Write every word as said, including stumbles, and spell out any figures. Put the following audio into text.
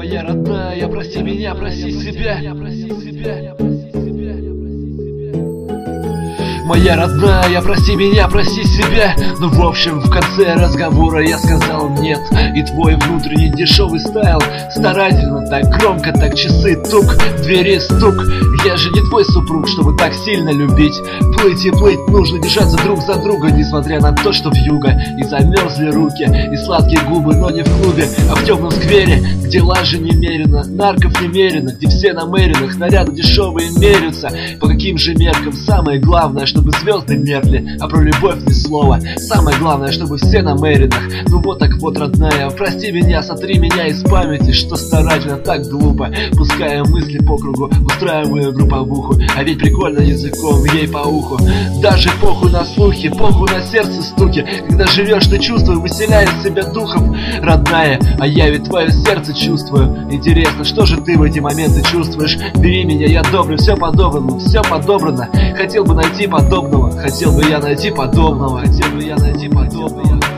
Моя родная, прости меня, прости себя. Моя родная, прости меня, прости себя. Ну в общем, в конце разговора я сказал нет. И твой внутренний дешевый стайл старательно, так громко, так часы тук, в двери стук. Я же не твой супруг, чтобы так сильно любить. Плыть и плыть нужно, держаться друг за друга, несмотря на то, что вьюга. И замерзли руки, и сладкие губы, но не в клубе, а в темном сквере, где лажи немерено, нарков немерено, где все на мэринах, наряды дешевые мерятся. По каким же меркам? Самое главное, чтобы звезды меркли, а про любовь ни слова. Самое главное, чтобы все на мэринах. Ну вот так вот, родная, прости меня, сотри меня из памяти, что старательно так глупо, пуская мысли по кругу, устраиваю групповуху. А ведь прикольно языком ей по уху. Даже похуй на слухи, похуй на сердце стуки. Когда живешь, ты чувствуешь, выселяешь себя духом, родная, а я ведь твое сердце чувствую. Интересно, что же ты в эти моменты чувствуешь? Бери меня, я добрый, все подобрано, все подобрано. Хотел бы найти подобного, хотел бы я найти подобного, хотел бы я найти подобного.